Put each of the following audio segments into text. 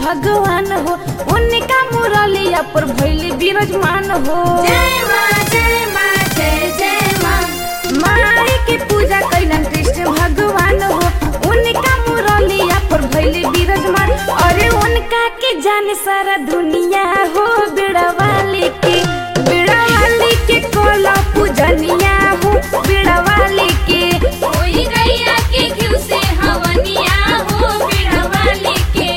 भगवान हो, उनका मुरलिया पर भइले विराजमान हो। जय माँ जय माँ जय जय माँ। माई के पूजा कैलन कृष्ण भगवान हो, उनका मुरलिया पर भइले विराजमान। अरे उनका के जाने सारा दुनिया हो, बीड़ा वाली के कोला पूजनिया हो, बीड़ा वाली के। कोई गैया के घिउ से हवनिया हो, बीड़ा वाली के।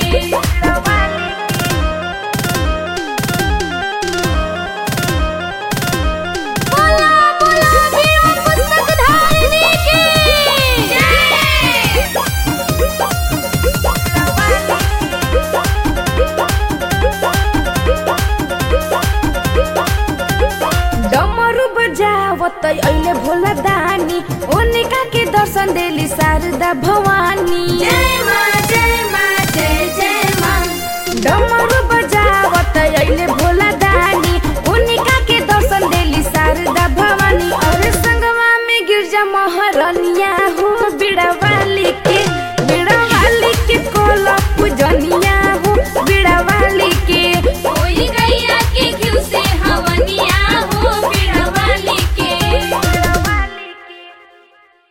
बोला बोला बीड़ा पुस्तक धारिणी की जय। डमरू बजावत अइले भोला दानी, उनका के दर्शन देली शारदा भवानी। जय माँ जय माँ जय जय माँ। डमरू बजावत अइले